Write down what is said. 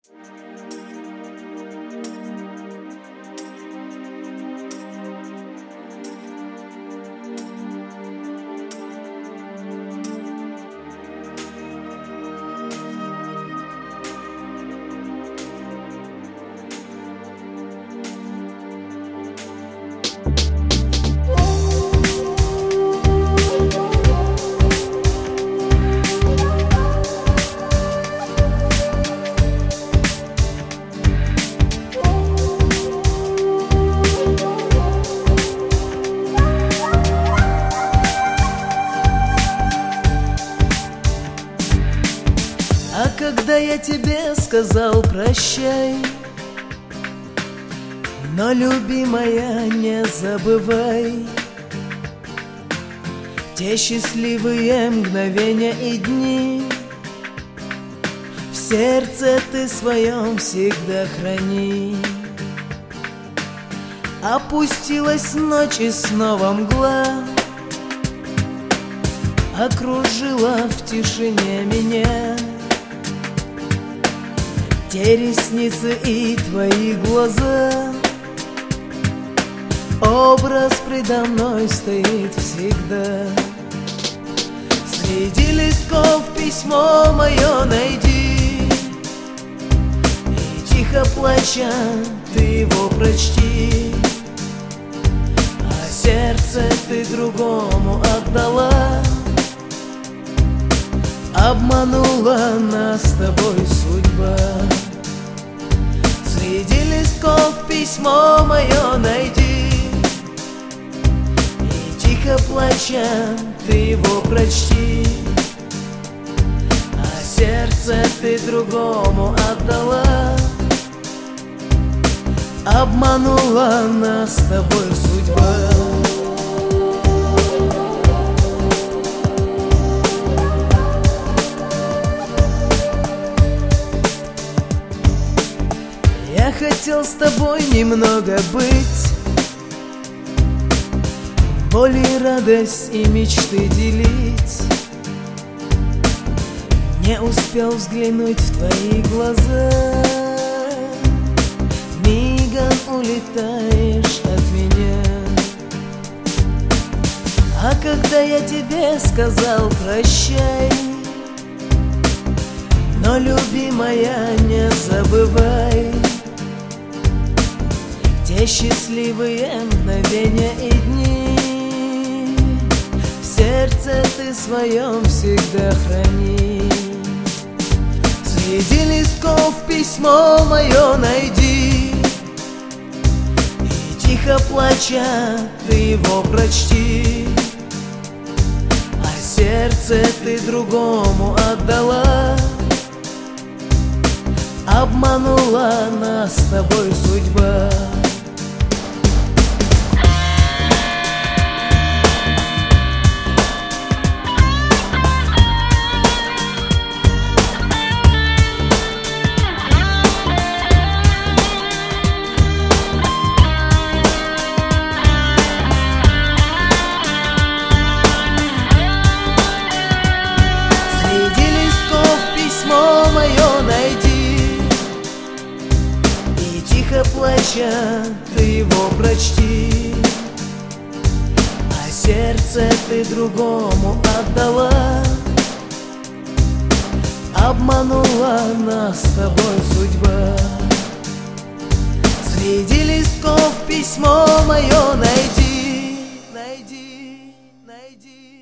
А когда я тебе сказал прощай, но, любимая, не забывай те счастливые мгновения и дни. В сердце ты своем всегда храни. Опустилась ночь и снова мгла окружила в тишине меня. Те ресницы и твои глаза, образ предо мной стоит всегда. Среди листков письмо мое найди, и тихо плача ты его прочти. А сердце ты другому отдала, обманула нас с тобой судьба. Среди листков письмо мое найди, и тихо плача ты его прочти. А сердце ты другому отдала, обманула нас с тобой судьба. Я хотел с тобой немного быть, боль и радость и мечты делить. Не успел взглянуть в твои глаза, мигом улетаешь от меня. А когда я тебе сказал прощай, но, любимая, не забывай те счастливые мгновения и дни. В сердце ты своем всегда храни. Среди листков письмо мое найди, и тихо плача ты его прочти. А сердце ты другому отдала, обманула нас с тобой судьба. Плача ты его прочти. А сердце ты другому отдала, обманула нас с тобой судьба. Среди листков письмо мое найди, найди, найди.